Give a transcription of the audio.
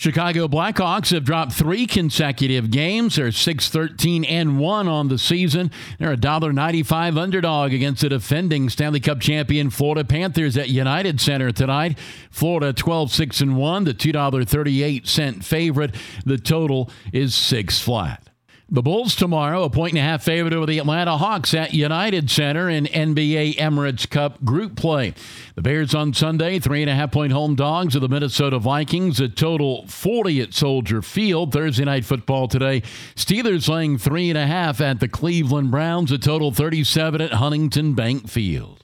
Chicago Blackhawks have dropped 3 consecutive games. They're 6-13-1 on the season. They're a $1.95 underdog against the defending Stanley Cup champion Florida Panthers at United Center tonight. Florida 12-6-1, the $2.38 favorite. The total is 6 flat. The Bulls tomorrow, a 1.5 favorite over the Atlanta Hawks at United Center in NBA Emirates Cup group play. The Bears on Sunday, 3.5-point home dogs of the Minnesota Vikings, a total 40 at Soldier Field. Thursday night football today, Steelers laying 3.5 at the Cleveland Browns, a total 37 at Huntington Bank Field.